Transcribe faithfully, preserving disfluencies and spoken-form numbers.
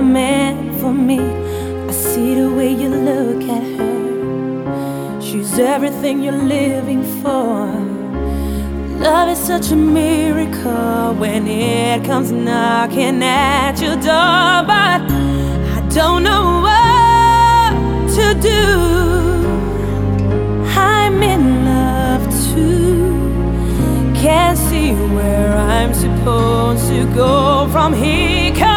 meant for me. I see the way you look at her. She's everything you're living for. Love is such a miracle when it comes knocking at your door. But I don't know what to do. I'm in love too. Can't see where I'm supposed to go from here.